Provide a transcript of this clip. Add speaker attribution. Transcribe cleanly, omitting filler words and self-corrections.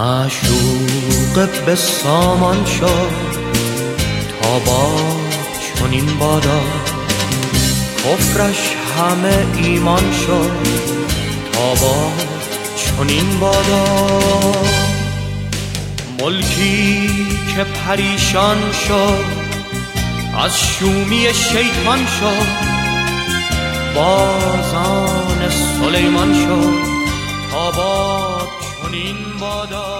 Speaker 1: معشوق به سامان شد تا با چنین بادا، کفرش همه ایمان شد تا با چنین بادا. ملکی که پریشان شد از شومی شیطان شد، بازان سلیمان شد تا با چنین بادا.